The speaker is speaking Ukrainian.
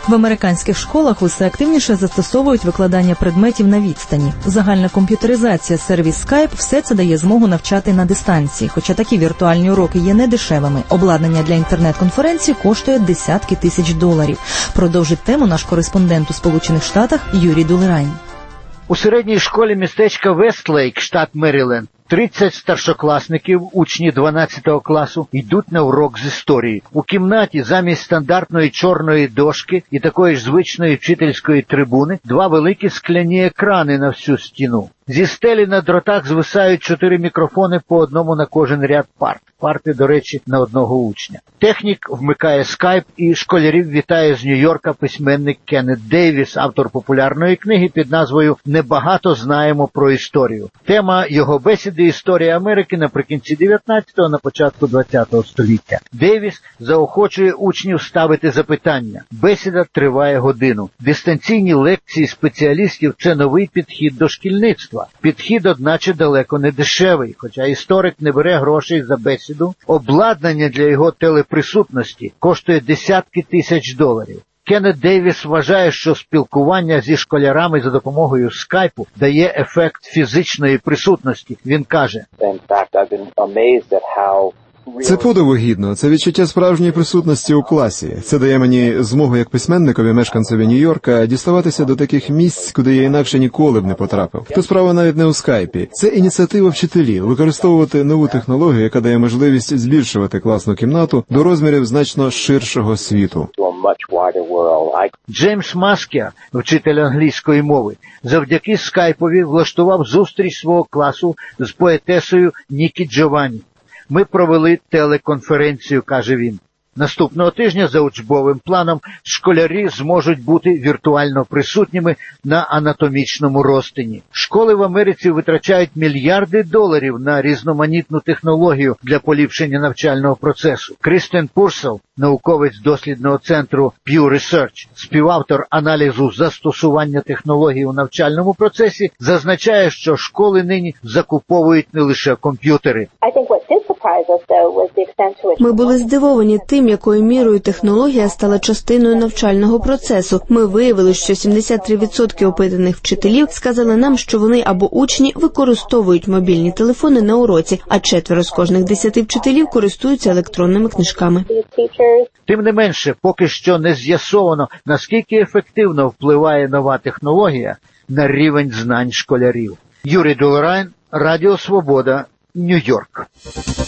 В американських школах усе активніше застосовують викладання предметів на відстані. Загальна комп'ютеризація, сервіс Skype – все це дає змогу навчати на дистанції. Хоча такі віртуальні уроки є недешевими. Обладнання для інтернет-конференцій коштує десятки тисяч доларів. Продовжить тему наш кореспондент у Сполучених Штатах Юрій Дулерайн. У середній школі містечка Вестлейк, штат Меріленд, 30 старшокласників, учні 12 класу, йдуть на урок з історії. У кімнаті замість стандартної чорної дошки і такої ж звичної вчительської трибуни два великі скляні екрани на всю стіну. Зі стелі на дротах звисають 4 мікрофони по одному на кожен ряд парт. Парти, до речі, на одного учня. Технік вмикає скайп і школярів вітає з Нью-Йорка письменник Кеннет Дейвіс, автор популярної книги під назвою «Небагато знаємо про історію». Тема його бесіди – історія Америки наприкінці 19-го, на початку 20-го століття. Дейвіс заохочує учнів ставити запитання. Бесіда триває годину. Дистанційні лекції спеціалістів – це новий підхід до шкільництва. Підхід, одначе, далеко не дешевий, хоча історик не бере грошей за бесіду. Обладнання для його телеприсутності коштує десятки тисяч доларів. Кеннет Дейвіс вважає, що спілкування зі школярами за допомогою скайпу дає ефект фізичної присутності. Він каже: Це подиву гідно, це відчуття справжньої присутності у класі. Це дає мені змогу як письменникові, мешканцеві Нью-Йорка, діставатися до таких місць, куди я інакше ніколи б не потрапив. Тут справа навіть не у скайпі. Це ініціатива вчителів – використовувати нову технологію, яка дає можливість збільшувати класну кімнату до розмірів значно ширшого світу. Джеймс Маскер, вчитель англійської мови, завдяки скайпові влаштував зустріч свого класу з поетесою Нікі Джованні. Ми провели телеконференцію, каже він. Наступного тижня за учбовим планом школярі зможуть бути віртуально присутніми на анатомічному розтині. Школи в Америці витрачають мільярди доларів на різноманітну технологію для поліпшення навчального процесу. Крістен Пурсел, науковець дослідного центру Pew Research, співавтор аналізу застосування технологій у навчальному процесі, зазначає, що школи нині закуповують не лише комп'ютери. Ми були здивовані тим, якою мірою технологія стала частиною навчального процесу. Ми виявили, що 73% опитаних вчителів сказали нам, що вони або учні використовують мобільні телефони на уроці, а 4 з кожних 10 вчителів користуються електронними книжками. Тим не менше, поки що не з'ясовано, наскільки ефективно впливає нова технологія на рівень знань школярів. Юрій Дулерайн, Радіо Свобода, Нью-Йорк.